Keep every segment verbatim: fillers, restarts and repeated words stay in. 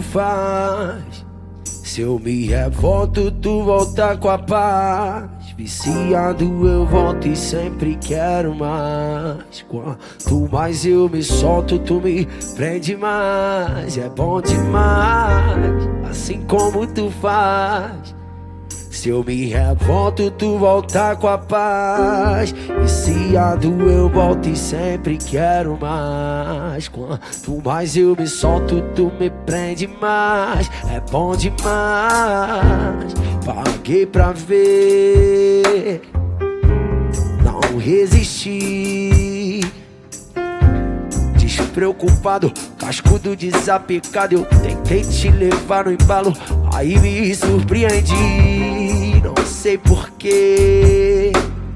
faz. Se eu me revolto, tu volta com a paz. Viciado eu volto e sempre quero mais. Quanto mais eu me solto, tu me prende mais. É bom demais, assim como tu faz. Se eu me revolto, tu volta com a paz. Viciado eu volto e sempre quero mais. Quanto mais eu me solto, tu me prende mais. É bom demais, paguei pra ver, não resisti. Despreocupado, cascudo, desapegado, eu tentei te levar no embalo, aí me surpreendi. Não sei porquê,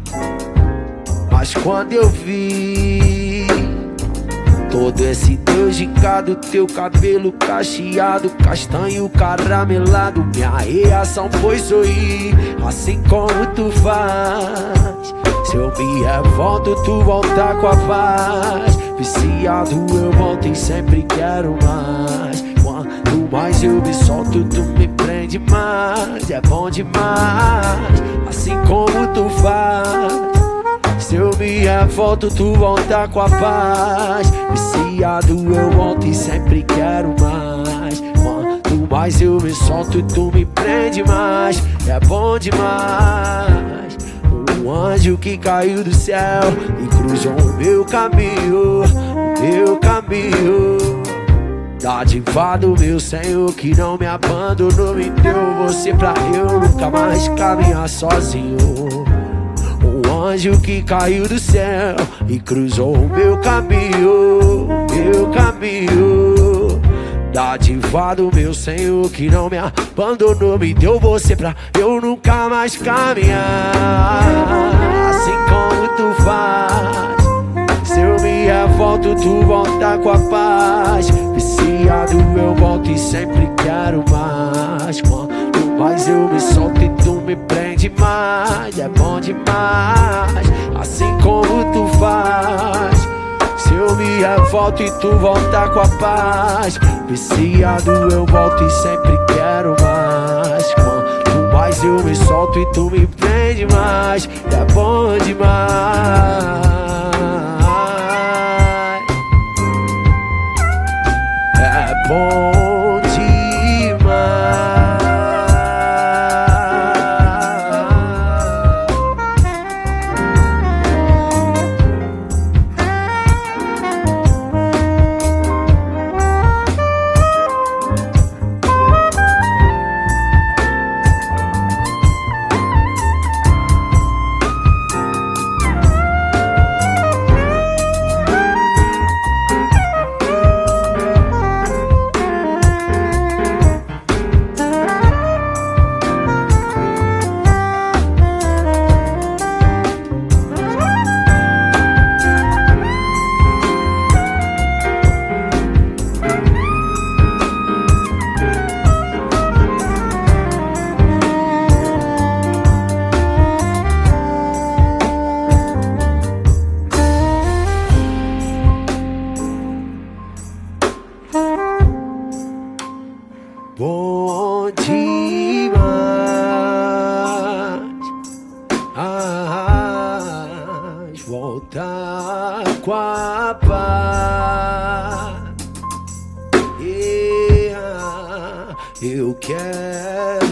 mas quando eu vi todo esse teu gingado, teu cabelo cacheado, castanho caramelado, minha reação foi sorrir, assim como tu faz. Se eu me revolto, tu volta com a paz. Viciado eu volto e sempre quero mais. Quanto mais eu me solto, tu me prende mais. É bom demais, assim como tu faz. Se eu me revolto, tu volta com a paz. Viciado eu volto e sempre quero mais. Quanto mais eu me solto, tu me prende mais. É bom demais. Um anjo que caiu do céu e cruzou o meu caminho, o meu caminho. Dádiva do meu Senhor que não me abandonou, me deu você pra eu nunca mais caminhar sozinho. Um anjo que caiu do céu e cruzou o meu caminho, o meu caminho. Dádiva do meu Senhor que não me abandonou, me deu você pra eu nunca mais caminhar. Assim como tu faz. Se eu me revolto, tu volta com a paz. Viciado eu volto e sempre quero mais. Quanto mais eu me solto e tu me prende mais. É bom demais, assim como tu faz. Se eu me revolto e tu volta com a paz. Viciado eu volto e sempre quero mais. Quanto mais eu me solto e tu me prende mais. É bom demais, é bom demais. Bom demais, ah, voltar com a paz. Yeah, eu quero